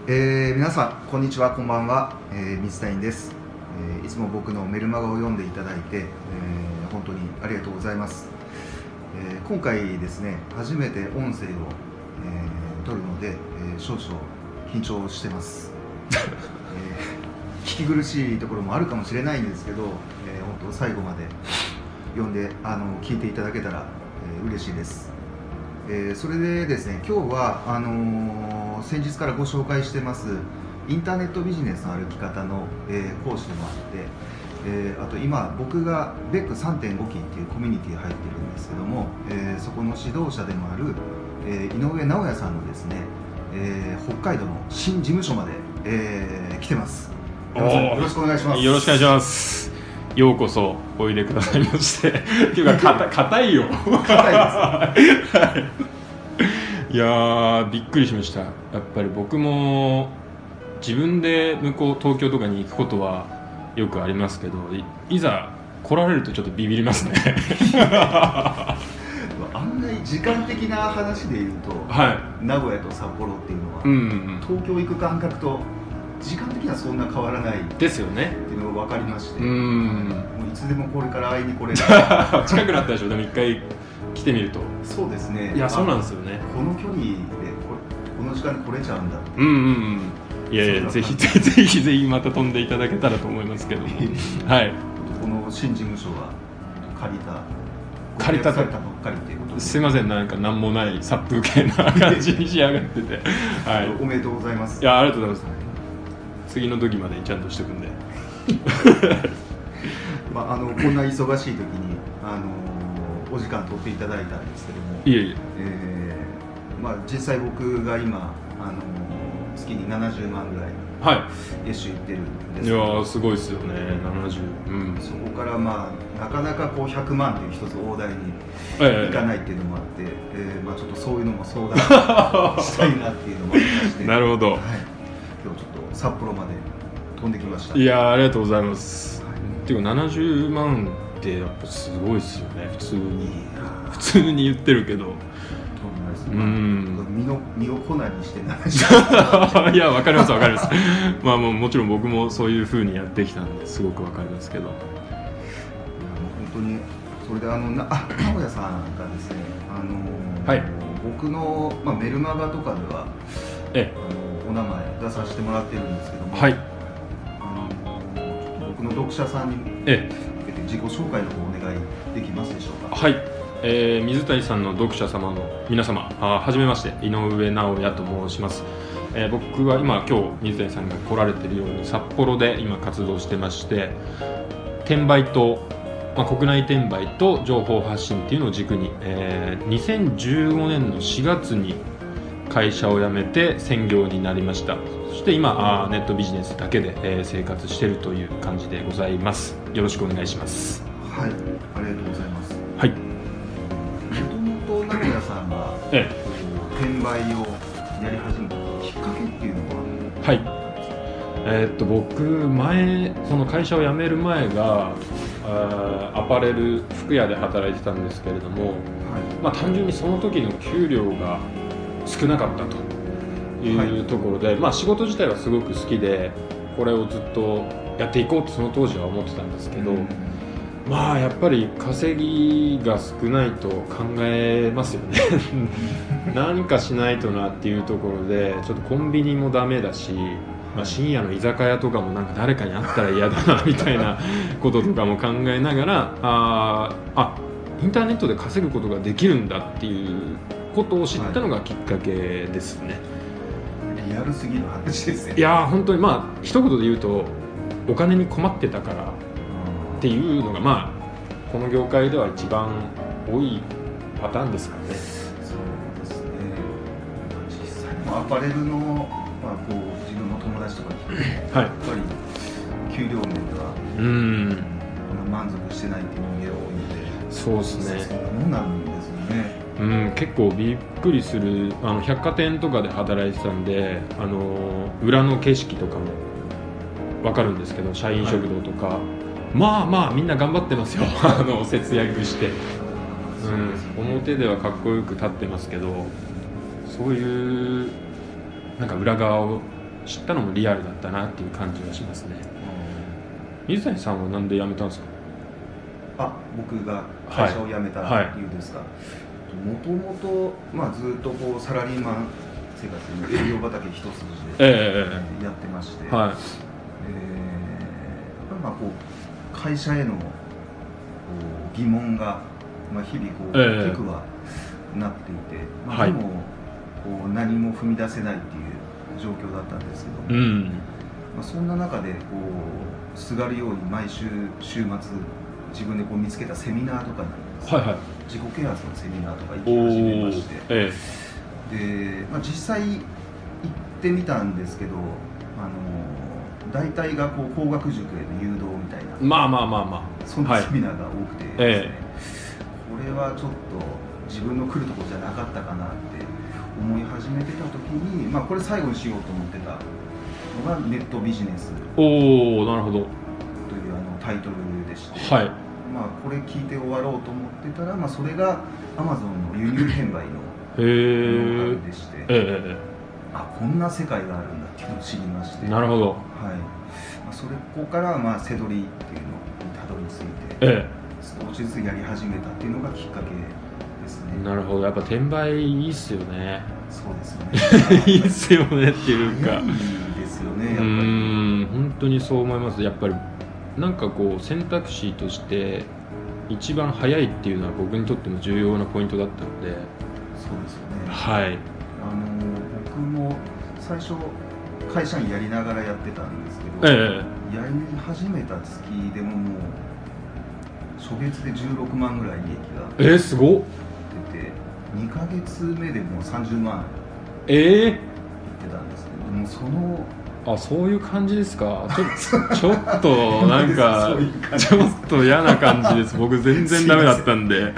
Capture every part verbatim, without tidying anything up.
えー、皆さんこんにちは、こんばんは、えー、水谷です、えー、いつも僕のメルマガを読んでいただいて、えー、本当にありがとうございます、えー、今回ですね初めて音声を、えー、撮るので、えー、少々緊張してます、えー、聞き苦しいところもあるかもしれないんですけど、えー、本当最後まで読んであの聞いていただけたら、えー、嬉しいです。えー、それでですね、今日はあのー、先日からご紹介してますインターネットビジネスの歩き方の、えー、講師でもあって、えー、あと今僕が ベックさんてんご 期っていうコミュニティに入ってるんですけども、えー、そこの指導者でもある、えー、井上直也さんのですね、えー、北海道の新事務所まで、えー、来てます。よろしくお願いします。 よろしくお願いします。ようこそおいでくださいましてっていうか硬いよ硬いです、はい、いやーびっくりしました。やっぱり僕も自分で向こう東京とかに行くことはよくありますけど、 い, いざ来られるとちょっとビビりますね案外時間的な話で言うと、 はい、 名古屋と札幌っていうのは、 うんうん、 東京行く感覚と時間的にはそんな変わらないですよねっていうのが分かりまして、 うん、 もういつでもこれから会いに来れる近くなったでしょ。でも一回来てみると。 そうですね。 いやそうなんですよね。 この距離で こ, この時間に来れちゃうんだって。 うんうんうん。いやいやぜひぜひぜひぜひまた飛んでいただけたらと思いますけどもはい。 この新事務所は借りた借りたとばっかりっていうことすいません、なんか何もない殺風景な感じに仕上がっててはい。 おめでとうございます。 いやありがとうございます。次の時までにちゃんとしておくんでまあ、あのこんな忙しい時に、あのお時間取っていただいたんですけども、 いえいえ、 えーまあ、実際僕が今、あの月にななじゅうまんぐらい月収いってるんですけど、 いやーすごいですよね。ななじゅう、うん、 そこから、まあ、なかなかこうひゃくまんという一つ大台にいかないっていうのもあって、えーまあ、ちょっとそういうのも相談したいなっていうのもありましてなるほど、はい、 今日ちょっと札幌まで飛んできました。 いやーありがとうございます、はい、っていうかななじゅうまんってやっぱすごいですよね。普通に普通に言ってるけど、 うん、身の身を粉にしてななじゅうまんいやわかりますわかりますまあもうもちろん僕もそういう風にやってきたんですごくわかりますけど、いやもう本当にそれであのなあ直哉さんがですね、あのーはい、 僕の、まあ、メルマガとかではえあのお名前出させてもらってるんですけども、 はい、 あの僕の読者さんに向けて自己紹介の方お願いできますでしょうか。 はい、えー、水谷さんの読者様の皆様、あはじめまして、井上直也と申します、えー、僕は今今日水谷さんが来られているように札幌で今活動してまして、転売と、まあ、国内転売と情報発信っていうのを軸に、えー、にせんじゅうごねんのしがつに会社を辞めて専業になりました。そして今あネットビジネスだけで、えー、生活しているという感じでございます。よろしくお願いします。 はい、ありがとうございます。 はい。 もともと直哉さんが、 ええ、 転売をやり始めたきっかけっていうのは、 はい、えー、っと僕前その会社を辞める前があアパレル服屋で働いてたんですけれども、はい、まあ、単純にその時の給料が少なかったというところで、はい、まあ、仕事自体はすごく好きでこれをずっとやっていこうとその当時は思ってたんですけど、うん、まあやっぱり稼ぎが少ないと考えますよね何かしないとなっていうところで、ちょっとコンビニもダメだし、まあ、深夜の居酒屋とかもなんか誰かに会ったら嫌だなみたいなこととかも考えながら、ああインターネットで稼ぐことができるんだっていうことを知ったのがきっかけですね。 はい、リアルすぎる話ですね。 いや本当にまあ一言で言うとお金に困ってたからっていうのが、まあこの業界では一番多いパターンですからね。 そうですね。実際もアパレルの、まあ、こう自分の友達とか聞いて、はい、やっぱり給料面ではうん満足してないっていう人間が多いので、 そうですね。 そんなもんなんですよね。 うん、結構びっくりする。あの百貨店とかで働いてたんで、あの裏の景色とかも分かるんですけど、社員食堂とか、はい、まあまあみんな頑張ってますよあの節約して、うん、表ではかっこよく立ってますけど、そういうなんか裏側を知ったのもリアルだったなっていう感じがしますね。水谷さんはなんで辞めたんですか？ あ、僕が会社を辞めた理由ですか。もともとずっとこうサラリーマン生活に営業畑一筋でやってまして、えーはいえー、まあこう会社への疑問が、まあ、日々こう、えー、低くはなっていて、まあ、でも、はい、こう何も踏み出せないっていう状況だったんですけども、うんまあ、そんな中でこうすがるように毎週週末自分でこう見つけたセミナーとかなんです、はいはい、自己啓発のセミナーとか行き始めまして、えーでまあ、実際行ってみたんですけど、あの大体がこう法学塾への誘導みたいな、 まあまあまあまあそんなセミナーが多くてですね、はいえー、これはちょっと自分の来るところじゃなかったかなって思い始めてた時に、まあ、これ最後にしようと思ってたのがネットビジネスおーなるほどというあのタイトルでして、 はいまあ、これ聞いて終わろうと思ってたら、まあ、それが アマゾン の輸入転売のノウハウでして、えー、あこんな世界があるんだっていうのを知りまして、 なるほど、はいまあ、それここからまあセドリっていうのにたどり着いて、えー、少しずつやり始めたっていうのがきっかけですね。 なるほど、やっぱ転売いいっすよね。 そうですねいいっすよねっていうか、 いいですよねやっぱり。 うん本当にそう思います。やっぱりなんかこう選択肢として一番早いっていうのは僕にとっても重要なポイントだったので。 そうですよね。 はい。 あの僕も最初会社員やりながらやってたんですけど、ええ、やり始めた月でももう初月でじゅうろくまんぐらい利益がえー、すごっ出て、にかげつめでもうさんじゅうまんええいってたんですけど、もうそのあそういう感じですか。ちょちょっとなんかちょっと嫌な感じです。僕全然ダメだったんで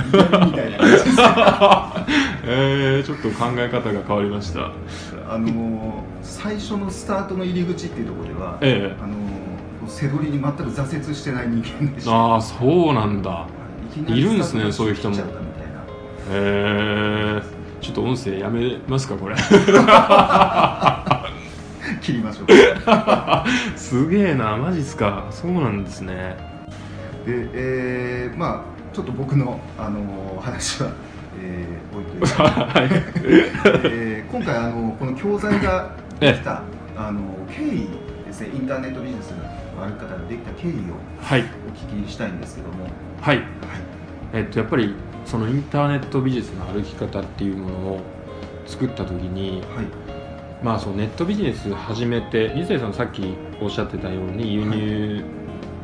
えー、ちょっと考え方が変わりました。 あの最初のスタートの入り口っていうところでは、ええ、あの背取りに全く挫折してない人間でした。 ああそうなんだ。いるんですねそういう人も。へえー、ちょっと音声やめますかこれ切りましょうかすげえなマジっすか。そうなんですね。 で、えー、まあちょっと僕の、あのー、話は、えー、置いといて、はいえー、今回あのこの教材ができたあの経緯ですね、インターネットビジネスのある方ができた経緯をお聞きしたいんですけども、 はい、はい、えっとやっぱりそのインターネットビジネスの歩き方っていうものを作った時に、はいまあ、そのネットビジネス始めて水谷さんさっきおっしゃってたように輸入、はい、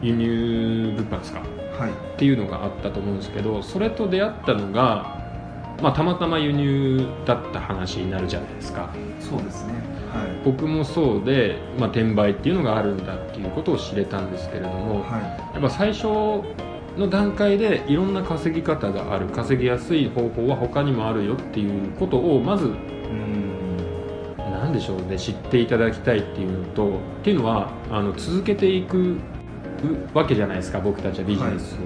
輸入物販ですか、はい、っていうのがあったと思うんですけど、それと出会ったのが、まあ、たまたま輸入だった話になるじゃないですか。 そうですね、はい、 僕もそうで、まあ、転売っていうのがあるんだっていうことを知れたんですけれども、はい、やっぱ最初の段階でいろんな稼ぎ方がある、稼ぎやすい方法は他にもあるよっていうことをまずうんなんでしょうね、知っていただきたいっていうのと、っていうのはあの続けていくわけじゃないですか僕たちはビジネスを、はい、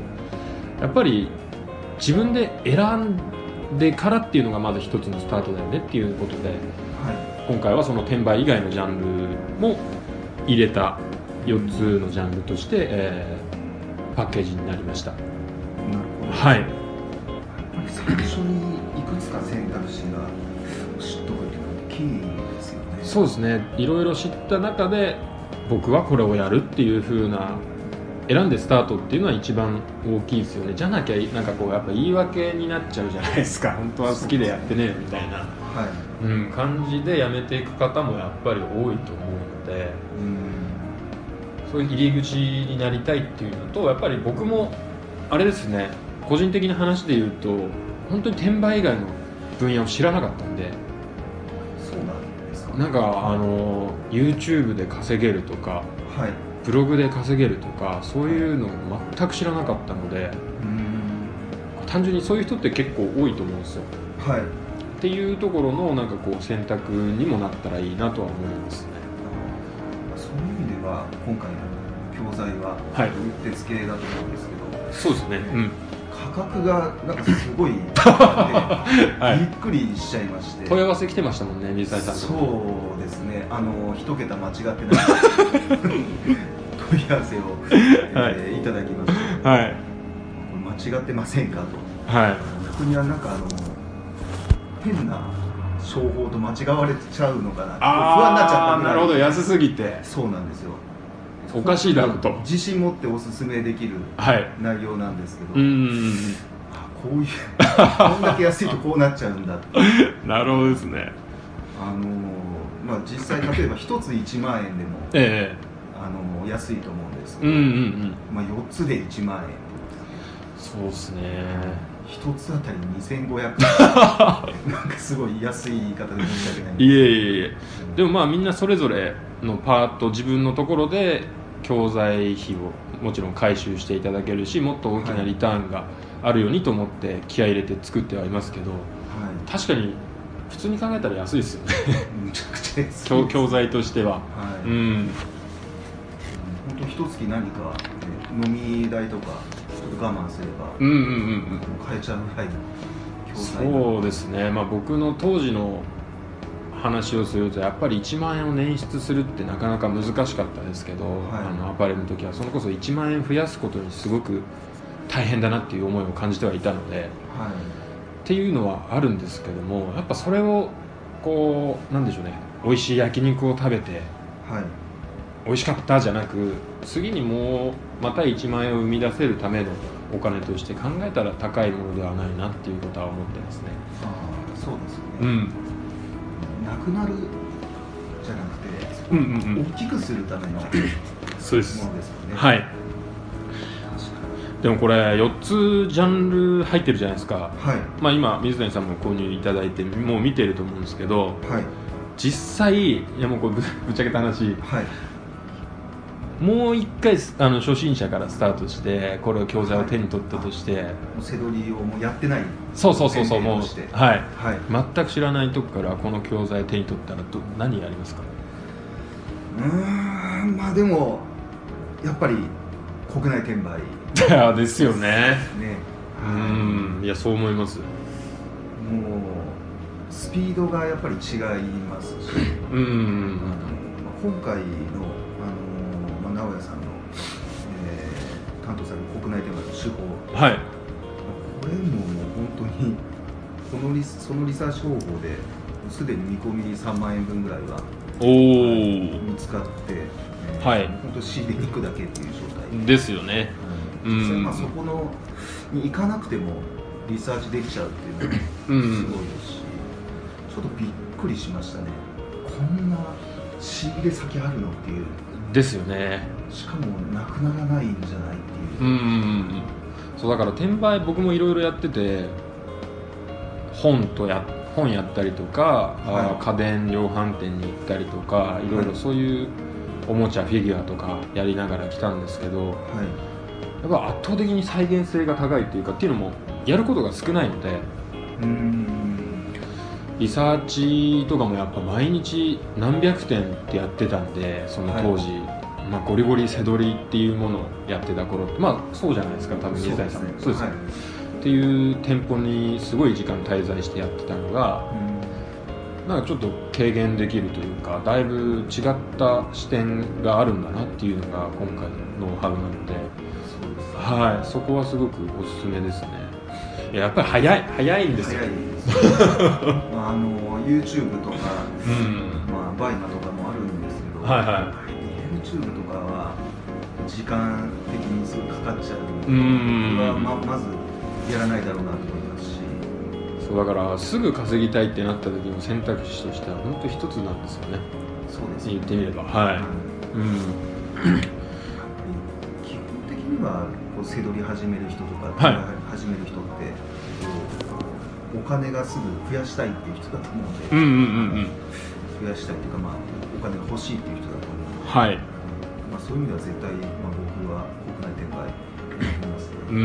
やっぱり自分で選んでからっていうのがまず一つのスタートだよねっていうことで、はい、今回はその転売以外のジャンルも入れたよっつのジャンルとして、えー、パッケージになりました。なるほど。はい。やっぱり最初にいくつか選択肢が知っとくっていうのはキーですよね。 そうですね。いろいろ知った中で僕はこれをやるっていう風な選んでスタートっていうのは一番大きいですよね。じゃなきゃなんかこうやっぱ言い訳になっちゃうじゃないですか。本当は好きでやってねみたいな、はいうん、感じでやめていく方もやっぱり多いと思うので、うんそういう入り口になりたいっていうのと、やっぱり僕もあれですね、個人的な話で言うと本当に転売以外の分野を知らなかったんで。 そうなんですか。 なんかあの YouTube で稼げるとか、はい、ブログで稼げるとかそういうのを全く知らなかったので、うーん単純にそういう人って結構多いと思うんですよ、はい、っていうところのなんかこう選択にもなったらいいなとは思いますね。 そういう意味では今回の教材はうってつけだと思うんですけど、 はい、そうですね、うん価格がなんかすごい高くて、はい、びっくりしちゃいまして。 問い合わせ来てましたもんね、水谷さんと。 そうですね、あの一桁間違ってない問い合わせを、 はい、 えー、いただきまして、 はい、 これ間違ってませんかと、 はい、 逆にはなんかあの変な商法と間違われちゃうのかな、不安になっちゃった。 なるほど、安すぎて。 そうなんですよ。 おかしいだろうと。 自信持っておすすめできる内容なんですけど、 はい、うん、 こういうこんだけ安いとこうなっちゃうんだってなるほどですね。 あのまあ実際例えばひとついちまんえんでも、 ええ、 あの安いと思うんですけど、 うんうんうん、 まあ、よっつでいちまんえん、 そうですね、 ひとつあたりにせんごひゃくえんなんかすごい安い言い方で申し訳ないんですけど、 いえいえいえ、でもまあみんなそれぞれのパート、自分のところで教材費をもちろん回収していただけるし、もっと大きなリターンがあるようにと思って気合い入れて作ってはいますけど、はい、確かに普通に考えたら安いですよねむちゃくちゃ安い教, 教材としては、はい、うん、 本当一月何か、ね、飲み代とかちょっと我慢すれば、 うんうんうんうん、 買えちゃうぐらいの教材。 そうですね、まあ、僕の当時の話をするとやっぱりいちまんえんを捻出するってなかなか難しかったですけど、はい、あのアパレルの時はそれこそいちまんえん増やすことにすごく大変だなっていう思いを感じてはいたので、はい、っていうのはあるんですけども、やっぱそれをこうなんでしょうね、美味しい焼肉を食べて、はい、美味しかったじゃなく、次にもうまたいちまんえんを生み出せるためのお金として考えたら高いものではないなっていうことは思ってますね。 ああ、そうですよね、うん、なくなるじゃなくて、うんうんうん、大きくするためのそうですものですよね。 はい。でもこれよっつジャンル入ってるじゃないですか、はい、まあ、今水谷さんも購入いただいてもう見てると思うんですけど、はい、実際、いやもうこれ ぶ, ぶっちゃけた話、はい、もう一回あの初心者からスタートしてこれを教材を手に取ったとして、はい、 背取りをもうやってない、 そうそうそうそう、もう、はいはい、 全く知らないとこからこの教材を手に取ったらど何やりますか？ うーん、まあでもやっぱり国内転売ですよね。ね、 うん、 いやそう思います。もうスピードがやっぱり違いますし、うん、あの今回の、あのまあ、直哉さんの、えー、担当される国内転売の手法、はい、これももう本当にこのリそのリサーチ方法ですでに見込みさんまんえんぶんぐらいはお見つかって、えーはい、本当仕入れに行くだけっていう状態ですよね。 実際まあそこのに行かなくてもリサーチできちゃうっていうのがすごいですし、ちょっとびっくりしましたね。こんな仕入れ先あるのっていうですよね。 しかもなくならないんじゃないっていう。 うんうんうん、そうだから転売僕もいろいろやってて、本とや本やったりとか、はい、家電量販店に行ったりとか、いろいろそういうおもちゃフィギュアとかやりながら来たんですけど、はい、やっぱ圧倒的に再現性が高いっていうかっていうのもやることが少ないので、うーんリサーチとかもやっぱ毎日何百点ってやってたんで、その当時、はい、まあ、ゴリゴリ背取りっていうものをやってた頃ってまあそうじゃないですか、多分水谷さんもそうですね、はい、っていう店舗にすごい時間滞在してやってたのが、うん、なんかちょっと軽減できるというか、だいぶ違った視点があるんだなっていうのが今回のノウハウなので、はい、そこはすごくおすすめですね。いや、やっぱり早い早いんですよ。 早いですまあ、あの YouTube とか、うんまあ、バイマとかもあるんですけど、はいはい、YouTube とかは時間的にすごいかかっちゃうので、うん僕は ま, まずやらないだろうなと思いますし、 そうだからすぐ稼ぎたいってなった時の選択肢としては本当一つなんですよね。 そうですね、 言ってみれば、はい、うん、 基本的にはこう背取り始める人とか、はい、始める人ってお金がすぐ増やしたいっていう人だと思うので、うんうんうんうん、増やしたいっていうか、まあ、お金が欲しいっていう人だと思うので、はい、まあ、そういう意味では絶対、まあ、僕は国内展開やってますね。 うん、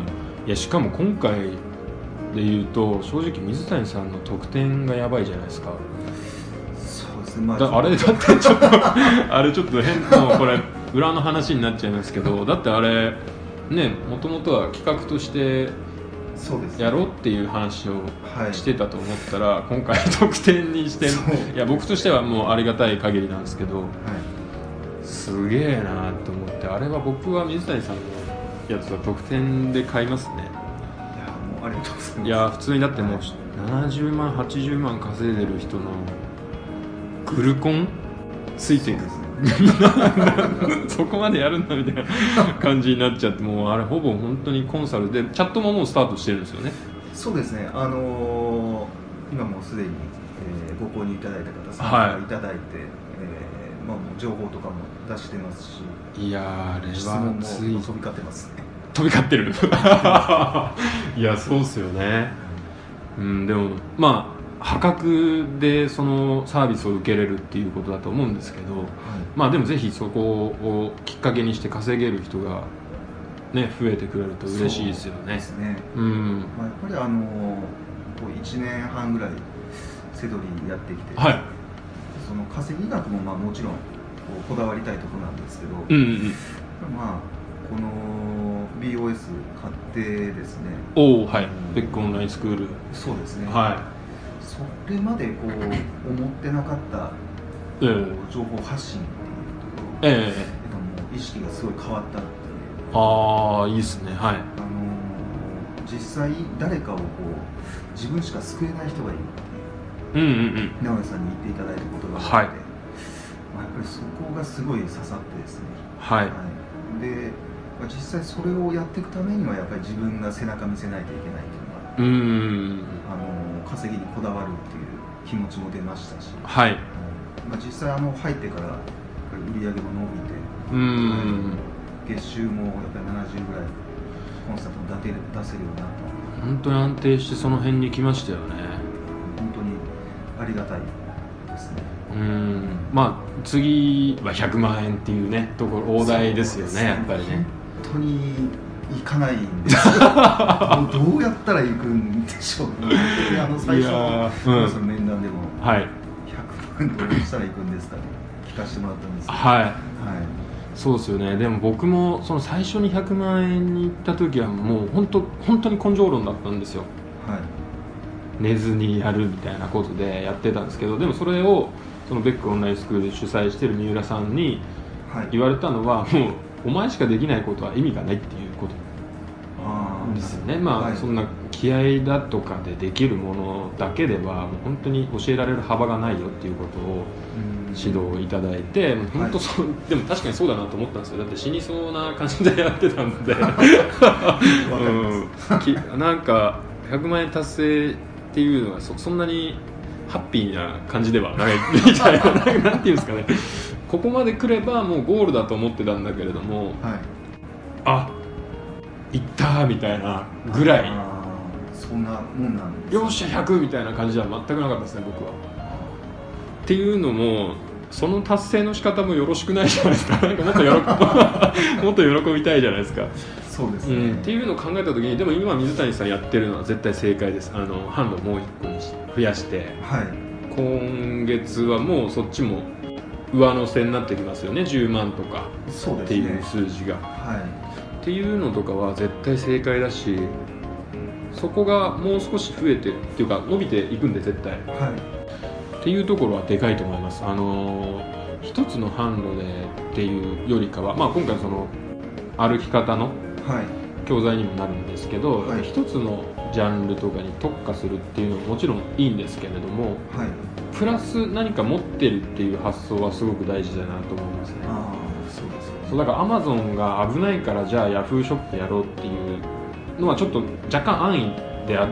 いやしかも今回でいうと正直水谷さんの得点がやばいじゃないですか。 そうですね、まあ、 だあれだってちょっとあれちょっと変もうこれ裏の話になっちゃいますけど、だってあれね、もともとは企画としてそうですね、 やろうっていう話をしてたと思ったら、はい、今回特典にしていや僕としてはもうありがたい限りなんですけど、はい、すげえなと思って、あれは僕は水谷さんのやつは特典で買いますね。いやもうありがとうございます。 いや普通にだってもうななじゅうまんはちじゅうまん稼いでる人のグルコンついてるそこまでやるんだみたいな感じになっちゃって、もうあれほぼ本当にコンサルでチャットももうスタートしてるんですよね。 そうですね、あのー、今もうすでに、えー、ご購入いただいた方参加いただいて、はい、えーまあ、もう情報とかも出してますし、 いやあれは質問も飛び交ってますね。 飛び交ってるいやそうっすよね、うん、でもまあ破格でそのサービスを受けれるっていうことだと思うんですけど、はい、まあでもぜひそこをきっかけにして稼げる人がね増えてくれると嬉しいですよね。そうですね、うん、 まあ、やっぱりあのこういちねんはんぐらいセドリやってきて、 はい、 その稼ぎ額もまあもちろんこうこだわりたいところなんですけど、 うんうんうん、 まあこの ビーオーエス 買ってですね、 おお、はい、ベックオンラインスクール、 そうですね、 はい、 それまでこう思ってなかった、えー、情報発信っていうところ、えー、もう意識がすごい変わったっていう。 ああいいですね、はい、あのー、 実際誰かをこう自分しか救えない人がいるっていう、 うんうんうん、 直江さんに言っていただいたことがあって、はい、まあ、やっぱりそこがすごい刺さってですね、 はい、はい、 で、まあ、実際それをやっていくためにはやっぱり自分が背中見せないといけないっていうのが、うん、あの稼ぎにこだわるっていう気持ちも出ましたし、はい、まあ、実際あの入ってから売り上げも伸びて、うん、月収もやっぱりななじゅうぐらいコンスタントに出せるようになった。 本当に安定してその辺に来ましたよね。 本当にありがたいですね。 うん、まあ次はひゃくまんえんっていうねところ大台ですよね、やっぱりね。 本当に行かないんですよどうやったら行くんでしょうね。あの最初の、うん、その面談でも、はい、ひゃくまんどうしたら行くんですかね聞かせてもらったんですけど、はい、はい、 そうですよね。でも僕もその最初にひゃくまんえんに行った時はもう本当本当に根性論だったんですよ、はい、寝ずにやるみたいなことでやってたんですけど、でもそれをそのベックオンラインスクールで主催している三浦さんに言われたのは、はい、もうお前しかできないことは意味がないっていうことですよね。まあ、はい、そんな気合だとかでできるものだけではもう本当に教えられる幅がないよっていうことを指導いただいて、もう本当そう、はい、でも確かにそうだなと思ったんですよ。だって死にそうな感じでやってたんで、うん、なんかひゃくまんえん達成っていうのは そ, そんなにハッピーな感じではないみたいななんていうんですかね、ここまで来ればもうゴールだと思ってたんだけれども、はい、あいったーみたいなぐらい、 そんなもんなんです、 よっしゃひゃくみたいな感じでは全くなかったですね僕は。っていうのもその達成の仕方もよろしくないじゃないですか。なんかもっと喜もっと喜びたいじゃないですか。 そうですね、 うん、っていうのを考えた時に、でも今水谷さんやってるのは絶対正解です。あの販路もういっこに増やして、はい、今月はもうそっちも上乗せになってきますよね。じゅうまんとかっていう数字が、ね、はい、っていうのとかは絶対正解だし、そこがもう少し増えてっていうか伸びていくんで絶対、はい、っていうところはでかいと思います。あのー、一つの販路でっていうよりかは、まあ、今回その歩き方の教材にもなるんですけど、はい、一つのジャンルとかに特化するっていうのはもちろんいいんですけれども、はい、プラス何か持ってるっていう発想はすごく大事だなと思いますね。あ、そうですね。そうだから Amazon が危ないからじゃあ Yahoo ショップやろうっていうのはちょっと若干安易であって、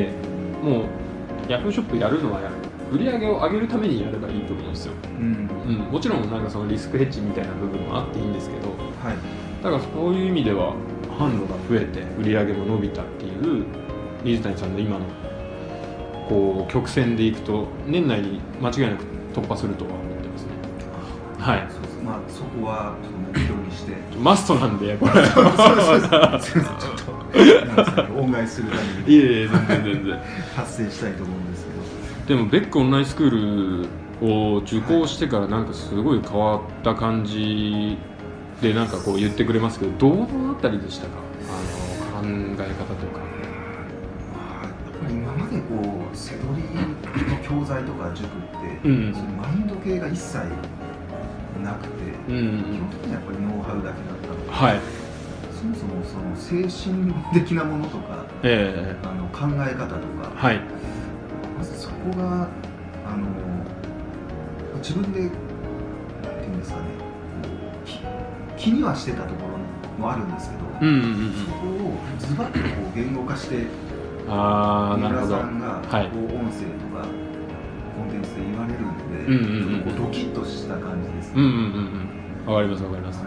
もう Yahoo ショップやるのは売り上げを上げるためにやればいいと思うんですよ、うんうん、もちろんなんかそのリスクヘッジみたいな部分もあっていいんですけど、はい、だからそういう意味では販路が増えて売り上げも伸びたっていう水谷さんの今のこう曲線でいくと年内に間違いなく突破するとは思ってますね。はい、そうです。まあそこはちょっと目標にしてマストなんでこれそうですちょっと皆さんに恩返しするためにいえいえ全然全然達成したいと思うんですけど、でもベックオンラインスクールを受講してからなんかすごい変わった感じでなんかこう言ってくれますけど、どのあたりでしたか、あの考え方とか。 背取りの教材とか塾って、 うんうん、 そのマインド系が一切なくて、 うんうん、 基本的にはやっぱりノウハウだけだったので、 はい、 そもそもその精神的なものとか、えー、あの考え方とか、 はい、 まずそこがあの自分でなんていうんですかね、気にはしてたところもあるんですけど、 うんうんうん、 そこをズバッとこう言語化して、 あー、なるほど、 三浦さんがこう、はい、音声とかコンテンツで言われるんで、うんうんうん、ちょっとこうドキッとした感じですね。 うんうんうんうん、わかりますわかります。 はい、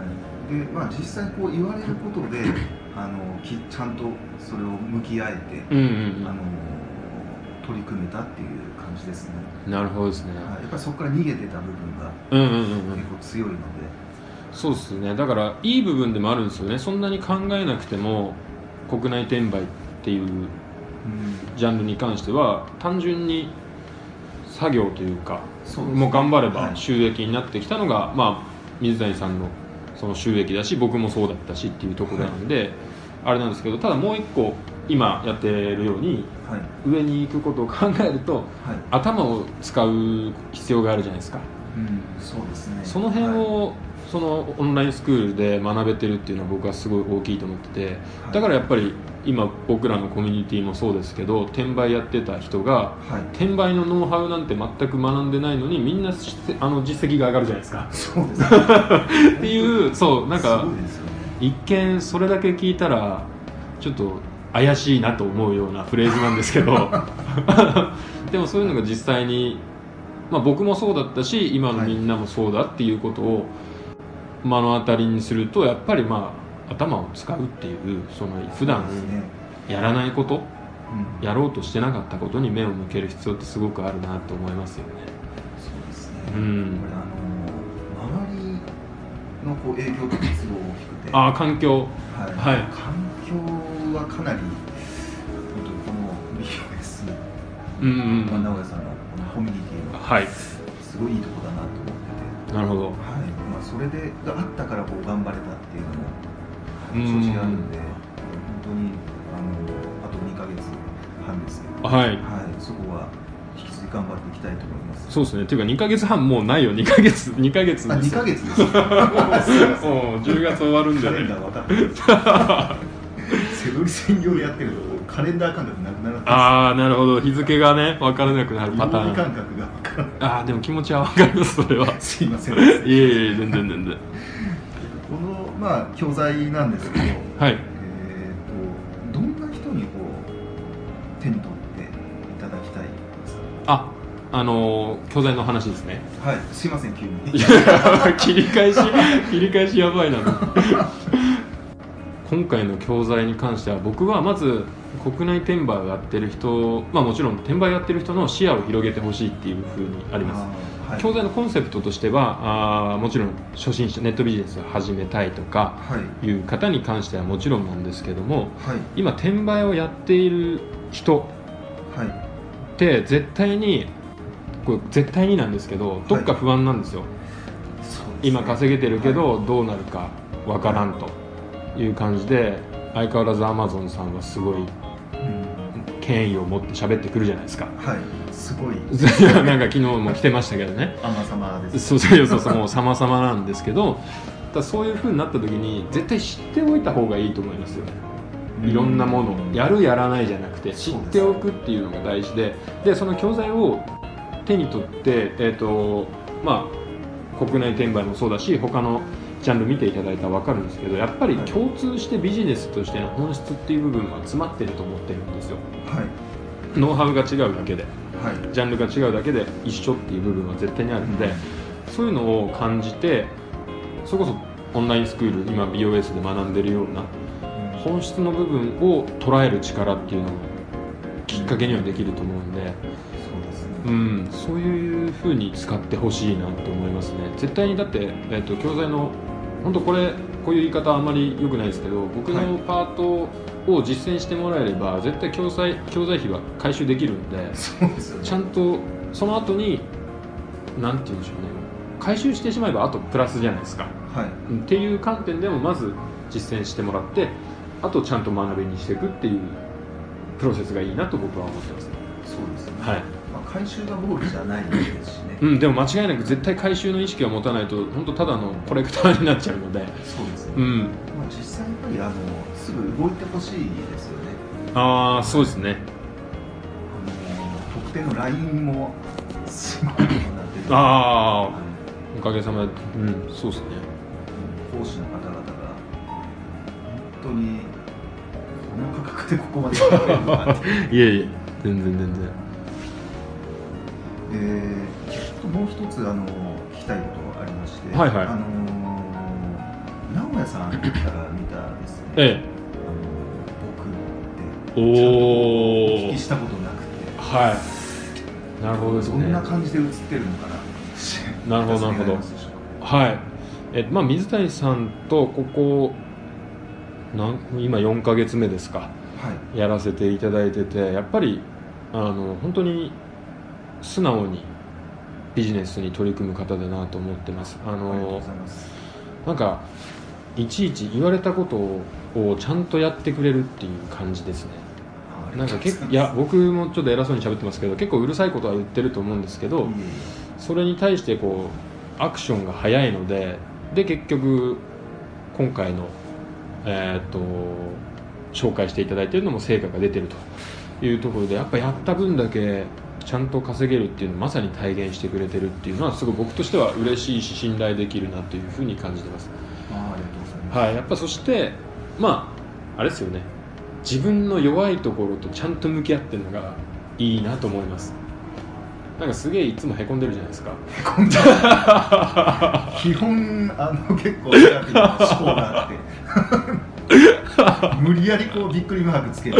で、まあ、実際こう言われることであのきちゃんとそれを向き合えて、うんうんうん、あの取り組めたっていう感じですね。 なるほどですね。 はい、やっぱりそこから逃げてた部分が結構強いので、 そうですね。だからいい部分でもあるんですよね。そんなに考えなくても国内転売っていうジャンルに関しては単純に作業というか、そうですね、もう頑張れば収益になってきたのが、はい、まあ水谷さんのその収益だし、僕もそうだったしっていうところなんで、はい、あれなんですけど、ただもう一個今やってるように、はい、上に行くことを考えると、はい、頭を使う必要があるじゃないですか。 うん、そうですね。 その辺を、はい、そのオンラインスクールで学べてるっていうのは僕はすごい大きいと思ってて、はい、だからやっぱり今僕らのコミュニティもそうですけど、転売やってた人が、はい、転売のノウハウなんて全く学んでないのにみんなあの実績が上がるじゃないですか。 そうですねっていう、そうなんか、ね、一見それだけ聞いたらちょっと怪しいなと思うようなフレーズなんですけどでもそういうのが実際に、まあ、僕もそうだったし今のみんなもそうだっていうことを目の当たりにすると、やっぱりまあ頭を使うっていう、その普段やらないこと、うん、やろうとしてなかったことに目を向ける必要ってすごくあるなと思いますよね。 そうですね、 うん、 これあの周りのこう影響ってすごい大きくて、 ああ環境、 はいはい、環境はかなり本当にこの ビーオーエス、うんうんうん、直哉さんのこのコミュニティはすごいいいところだなと思ってて、 なるほど、 はい、まあ、それでがあったからこう頑張れたっていうのも正直あるんで、本当にあのあとにかげつはんですけど、はいはい、そこは引き続き頑張っていきたいと思います。 そうですね。っていうかにかげつはんもうないよ。にかげつにかげつです。 あ、にかげつです。もうじゅうがつ終わるんでね。 カレンダー分かってるんです背取り専業でやってるとカレンダー感覚なくなるんです。 ああ、なるほど。日付がね分からなくなるパターン。 感覚が分からない。 ああ、でも気持ちは分かります。それは。 すいません。 いえいえ、全然全然。 このまあ教材なんですけど、はい。えっとどんな人にこう手に取っていただきたいですか。 あ、あのー、教材の話ですね。 はい。すいません急に。 切り返し切り返しやばいな。今回の教材に関しては僕はまず国内転売をやってる人、まあもちろん転売やってる人の視野を広げてほしいっていうふうにあります。はい、教材のコンセプトとしてはあもちろん初心者ネットビジネスを始めたいとかいう方に関してはもちろんなんですけども、はい、今転売をやっている人って絶対にこれ絶対になんですけどどっか不安なんですよ。はい、今稼げてるけどどうなるかわからんという感じで、相変わらずアマゾンさんはすごい権威を持って喋ってくるじゃないですか。 はい、すごいなんか昨日も来てましたけどね。 あまさまです。 そうそうそうそう、もう様々なんですけど、だそういう風になった時に絶対知っておいた方がいいと思いますよね。いろんなものやるやらないじゃなくて知っておくっていうのが大事で、でその教材を手に取って、えーとまあ、国内転売もそうだし他のジャンル見ていただいたら分かるんですけど、やっぱり共通してビジネスとしての本質っていう部分は詰まってると思ってるんですよ。はい、ノウハウが違うだけで、はい、ジャンルが違うだけで一緒っていう部分は絶対にあるので、うん、そういうのを感じて、それこそオンラインスクール今 ビーオーエス で学んでるような本質の部分を捉える力っていうのがきっかけにはできると思うんで、そうですね、うん、そういう風に使ってほしいなと思いますね。絶対にだって、えーと、教材の本当これこういう言い方あんまり良くないですけど、僕のパートを実践してもらえれば、はい、絶対教材教材費は回収できるんで、そうですよね、ちゃんとその後になんて言うんでしょうね、回収してしまえばあとプラスじゃないですか、はい、っていう観点でもまず実践してもらって、あとちゃんと学びにしていくっていうプロセスがいいなと僕は思ってますね。 そうですね、 はい、 まあ、回収がゴールじゃないですしね、 うん、でも間違いなく絶対回収の意識を持たないと本当ただのコレクターになっちゃうので。 そうですね、 うん、 まあ、実際やっぱりあのすぐ動いてほしいですよね。 ああ、そうですね。 あの特定のラインもすごいことになってる。 ああ、 はい、 おかげさまで、うん、そうですね。 講師の方々が本当にこの価格でここまでやってるのかっていえいえ、全然全然。 えー、ちょっともう一つあの聞きたいことがありまして、 はいはい、 あの直哉さんから見たですね、 ええ、 あの僕ってちゃんとお聞きしたことなくて、 はい、なるほどですね。 どんな感じで映ってるのかな。 なるほどなるほど。はい、えまあ、水谷さんとここなん今よんかげつめですか、はい、やらせていただいてて、やっぱりあの本当に素直にビジネスに取り組む方だなと思ってます。あのありがとうございます。 なんかいちいち言われたことをちゃんとやってくれるっていう感じですね。なんか結いや僕もちょっと偉そうに喋ってますけど、結構うるさいことは言ってると思うんですけど、それに対してこうアクションが早いので、で結局今回の、えー、っと紹介していただいているのも成果が出てるというところで、やっぱやった分だけちゃんと稼げるっていうのをまさに体現してくれてるっていうのはすごい僕としては嬉しいし信頼できるなというふうに感じてます。 ああ、ありがとうございます。 はい、やっぱそしてまああれですよね、自分の弱いところとちゃんと向き合ってるのがいいなと思います。なんかすげえいつもへこんでるじゃないですか。 へこんでる基本あの結構セラピーの思考があって無理やりこうびっくりマークつけて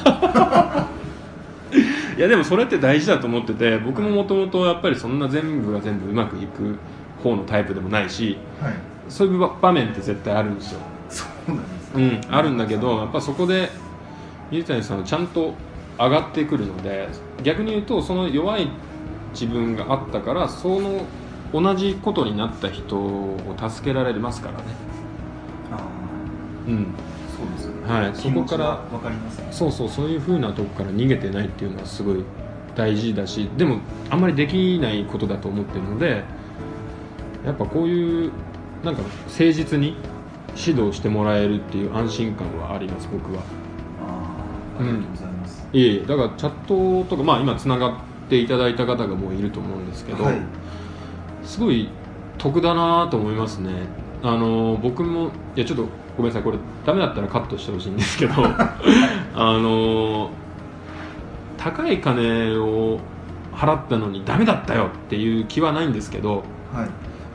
いやでもそれって大事だと思ってて、僕ももともとやっぱりそんな全部が全部うまくいく方のタイプでもないし、はい、そういう場面って絶対あるんですよ。 そうなんですか、 うん、あるんだけど、やっぱそこで水谷さんはちゃんと上がってくるので、逆に言うとその弱い自分があったから、その同じことになった人を助けられますからね。 ああ、 うん、 そうですよね。 はい、そこから分かりますね。 そうそう、そういう風なとこから逃げてないっていうのはすごい大事だし、でもあんまりできないことだと思ってるので、やっぱこういうなんか誠実に指導してもらえるっていう安心感はあります、僕は。 ああ、ありがとうございます。 うん、いえいえ、だからチャットとか、まあ、今つながっていただいた方がもういると思うんですけど、はい、すごい得だなと思いますね。あの僕もいやちょっとごめんなさい、これダメだったらカットしてほしいんですけどあの高い金を払ったのにダメだったよっていう気はないんですけど、はい、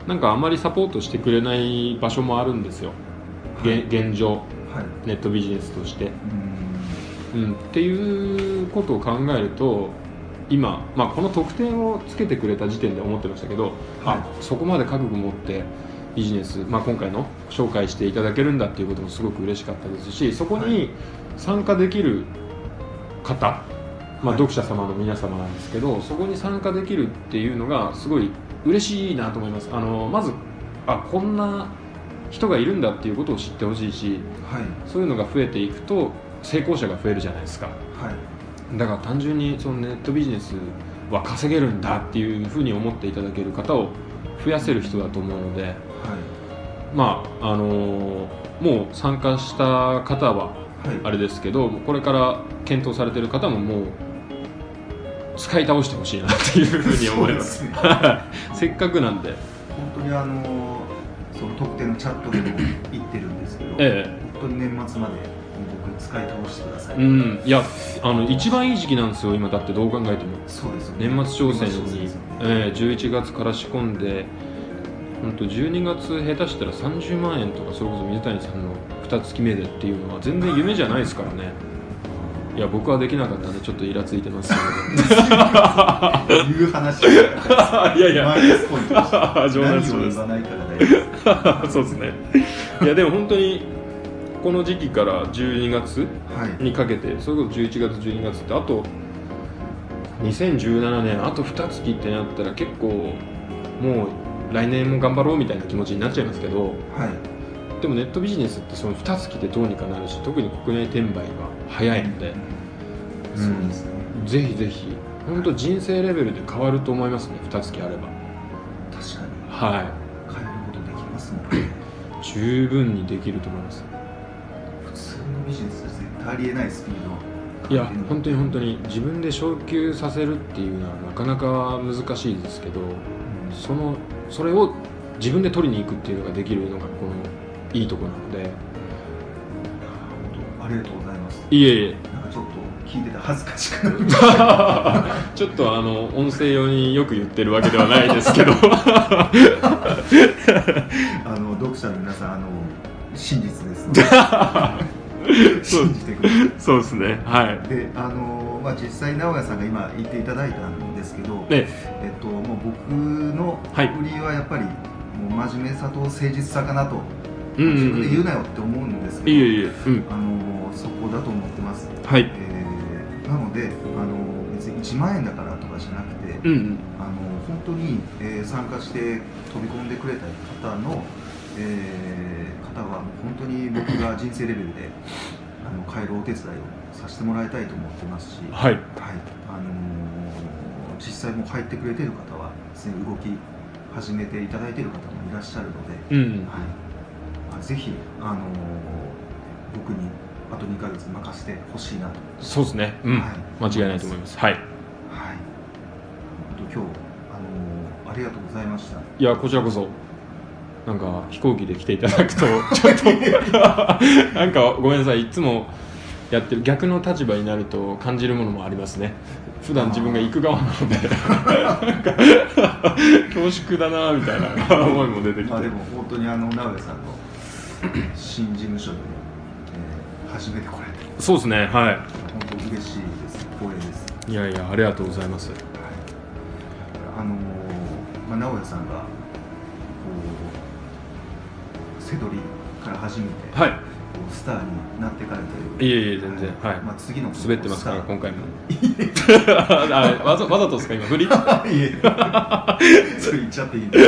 なんかあまりサポートしてくれない場所もあるんですよ、はい、現状、はい、ネットビジネスとして、うん、うん、っていうことを考えると今、まあ、この特典をつけてくれた時点で思ってましたけど、はい、あそこまで覚悟を持ってビジネス、まあ、今回の紹介していただけるんだっていうこともすごく嬉しかったですし、そこに参加できる方、はい、まあ、読者様の皆様なんですけど、そこに参加できるっていうのがすごい嬉しいなと思います。あのまずあこんな人がいるんだっていうことを知ってほしいし、はい、そういうのが増えていくと成功者が増えるじゃないですか、はい、だから単純にそのネットビジネスは稼げるんだっていうふうに思っていただける方を増やせる人だと思うので、はい、まああのー、もう参加した方はあれですけど、はい、これから検討されている方ももう使い倒してほしいなっていうふうに思います。そうですねせっかくなんで本当にあのー、その特定のチャットでも言ってるんですけど、ええ、本当に年末まで僕使い倒してください。 うん、いやあの一番いい時期なんですよ今、だってどう考えても。 そうですよね、 年末商戦に、えー、じゅういちがつから仕込んで、本当じゅうにがつ下手したらさんじゅうまんえんとか、それこそ水谷さんのにがつめでっていうのは全然夢じゃないですからね。いや僕はできなかったんでちょっとイラついてますけどいう話いやいやマイナスポイントでした冗談です。 何を言わないから大丈夫ですそうですね。いやでも本当にこの時期からじゅうにがつにかけて、はい、それこそじゅういちがつじゅうにがつってあとにせんじゅうななねんあとにがつってなったら結構もう来年も頑張ろうみたいな気持ちになっちゃいますけど、はい、でもネットビジネスってそのにがつでどうにかなるし、特に国内転売が早いので、 うん、そうですね。 ぜひぜひ本当人生レベルで変わると思いますね。にかげつあれば確かに、 はい、 変えることできますもんね。 十分にできると思います。 普通のビジネスで絶対ありえないスピード。 いや本当に本当に自分で昇給させるっていうのはなかなか難しいですけど、うん、そのそれを自分で取りに行くっていうのができるのがこのいいところなので。 ありがとうございます。 いえいえ、 なんかちょっと聞いてて恥ずかしくなりましたちょっとあの音声用によく言ってるわけではないですけどあの読者の皆さん、あの真実ですので信じてください。 そうですね。はい。 で、あのまあ実際直哉さんが今言っていただいたんですけど、 ね、 えっともう僕の売りはやっぱり、もう真面目さと誠実さかなと、うんうんうん、自分で言うなよって思うんですけど、 いえいえ、うん、 あのそこだと思ってます。 はい。 えー、なので、あの別にいちまんえんだからとかじゃなくて、 うんうん、 あの本当に、えー、参加して飛び込んでくれた方の、えー、方はもう本当に僕が人生レベルであの変えるお手伝いをさせてもらいたいと思ってますし、 はい、はい、 あのー、実際もう入ってくれている方はすでに動き始めていただいている方もいらっしゃるので、うんうん、はい、ぜひ、あのー、僕にあとにかげつ任せてほしいなと。 そうですね、うん、はい、間違いないと思います。はい、はい、 今日、あのー、ありがとうございました。 いや、こちらこそ。なんか飛行機で来ていただくとちょっとなんかごめんなさい、いつもやってる逆の立場になると感じるものもありますね。普段自分が行く側なのでなんか恐縮だなみたいな思いも出てきて、 まあでも本当にあの直哉さんの新事務所に、えー、初めて来れて、 そうですね、はい、 本当嬉しいです。光栄です。 いやいや、ありがとうございます。はい、 あのーまあ、直哉さんがセドリから初めて、はい、スターになってからという。 いえいえ、全然、はい、まあ、 次の滑ってますから今回もあ、わざわざとですか今振りいえそれ言っちゃっていいんだ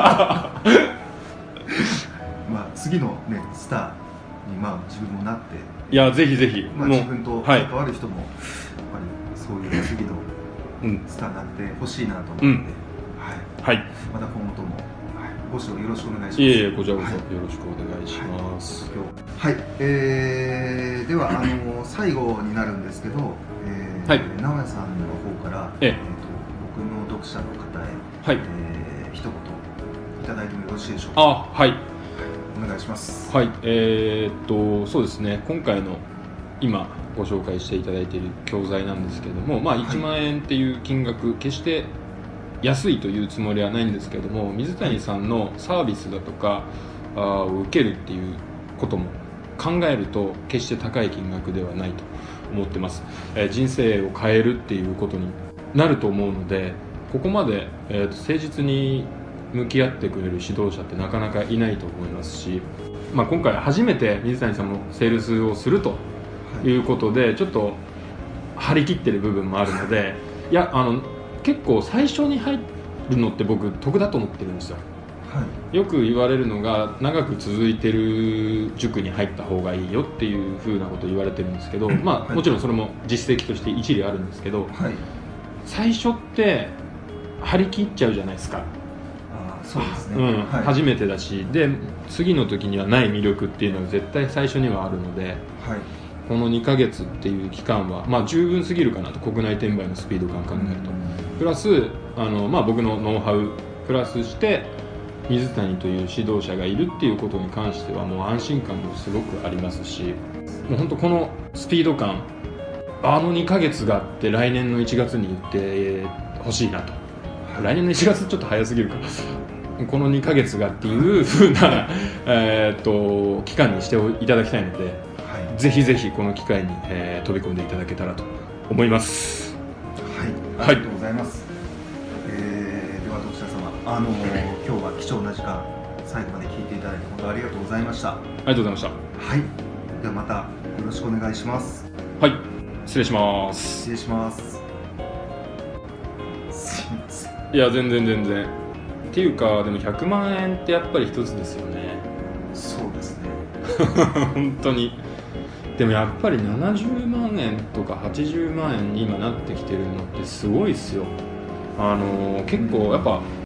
まあ次のねスターにまあ自分もなって、 いやぜひぜひ、 まあ、自分と関わる人もやっぱりそういう次のスターになってほしいなと思って、うん、はい、はい、また今後ともご視聴よろしくお願いします。 いえいえ、こちらこそよろしくお願いします。 はい、はい、えー、ではあの最後になるんですけど、えーはい、直哉さんの方から、えー、と僕の読者の方へ、はい、えー、一言いただいてもよろしいでしょうか。 あ、はい、 お願いします。 はい、えー、っとそうですね、今回の今ご紹介していただいている教材なんですけれども、まあ、いちまんえんっていう金額、はい、決して安いというつもりはないんですけれども、水谷さんのサービスだとかを受けるっていうことも考えると決して高い金額ではないと思ってます。えー、人生を変えるっていうことになると思うので、ここまで、えーと、誠実に向き合ってくれる指導者ってなかなかいないと思いますし、まあ、今回初めて水谷さんもセールスをするということで、ちょっと張り切ってる部分もあるので、いや、あの結構最初に入るのって僕得だと思ってるんですよ。はい、よく言われるのが長く続いてる塾に入った方がいいよっていう風なことを言われてるんですけど、まあ、もちろんそれも実績として一理あるんですけど、はい、最初って張り切っちゃうじゃないですか。 あ、そうですね、 うん、はい、初めてだし、で次の時にはない魅力っていうのは絶対最初にはあるので、はい、このにかげつっていう期間は、まあ、十分すぎるかなと、国内転売のスピード感考えると、プラスあの、まあ、僕のノウハウプラスして水谷という指導者がいるっていうことに関してはもう安心感もすごくありますし、もう本当このスピード感、あのにかげつがあって来年のいちがつに言ってほしいなと。来年のいちがつちょっと早すぎるか、このにかげつがっていう風なえっと期間にしていただきたいので、はい、ぜひぜひこの機会に、えー、飛び込んでいただけたらと思います。 はい、ありがとうございます。はい、えー、では読者様、あのー、今日は貴重な時間最後まで聞いていただいて本当ありがとうございました。 ありがとうございました。 はい、ではまたよろしくお願いします。 はい、失礼します。 失礼します。すいません。 いや、全然全然っていうか、でもひゃくまんえんってやっぱり一つですよね。 そうですね本当にでもやっぱりななじゅうまんえんとかはちじゅうまんえんに今なってきてるのってすごいっすよ。あの結構やっぱ